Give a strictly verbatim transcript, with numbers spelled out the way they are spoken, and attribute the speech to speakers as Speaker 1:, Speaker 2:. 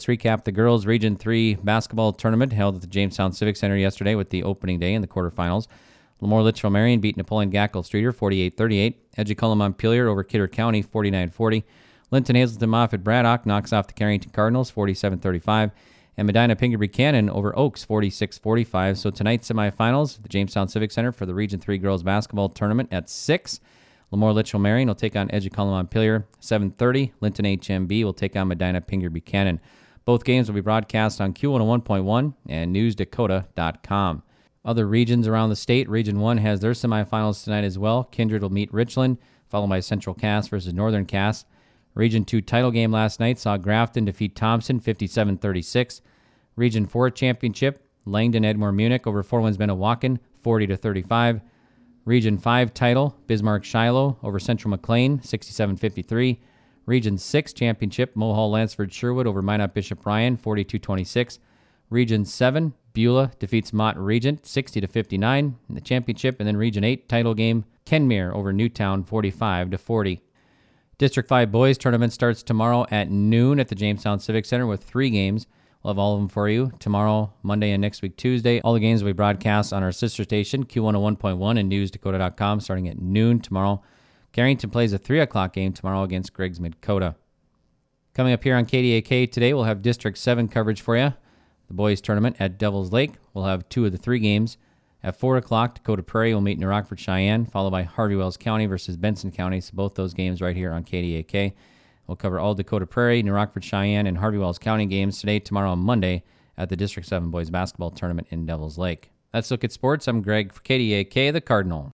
Speaker 1: Let's recap the girls' Region three basketball tournament held at the Jamestown Civic Center yesterday with the opening day in the quarterfinals. Lemoore Litchfield Marion beat Napoleon Gackle Streeter forty-eight thirty-eight. Edgeculla Montpelier over Kidder County forty-nine forty. Linton Hazelton Moffett Braddock knocks off the Carrington Cardinals forty-seven thirty-five. And Medina Pingree Buchanan over Oaks forty-six forty-five. So tonight's semifinals, the Jamestown Civic Center for the Region three girls basketball tournament at six. Lemoore Litchfield Marion will take on Edgeculla Montpelier. seven thirty, Linton H M B will take on Medina Pingree Buchanan. Both games will be broadcast on Q one oh one point one and news dakota dot com. Other regions around the state, Region one has their semifinals tonight as well. Kindred will meet Richland, followed by Central Cass versus Northern Cass. Region two title game last night saw Grafton defeat Thompson fifty-seven thirty-six. Region four championship, Langdon Edmore Munich over Four Winds Minnewacan forty to thirty-five. Region five title, Bismarck Shiloh over Central McLean, sixty-seven fifty-three. Region six championship, Mohall Lansford Sherwood over Minot Bishop Ryan, forty-two twenty-six. Region seven, Beulah defeats Mott Regent, sixty to fifty-nine in the championship. And then Region eight title game, Kenmare over Newtown, forty-five to forty. District five boys tournament starts tomorrow at noon at the Jamestown Civic Center with three games. We'll have all of them for you tomorrow, Monday, and next week, Tuesday. All the games will be broadcast on our sister station, Q one oh one point one and news dakota dot com, starting at noon tomorrow. Carrington plays a three o'clock game tomorrow against Griggs Midkota. Coming up here on K D A K today, we'll have District seven coverage for you. The boys tournament at Devil's Lake. We'll have two of the three games. At four o'clock, Dakota Prairie will meet New Rockford Cheyenne, followed by Harvey Wells County versus Benson County. So both those games right here on K D A K. We'll cover all Dakota Prairie, New Rockford Cheyenne, and Harvey Wells County games today, tomorrow, and Monday at the District seven Boys Basketball Tournament in Devil's Lake. That's Look at Sports. I'm Greg for K D A K, the Cardinal.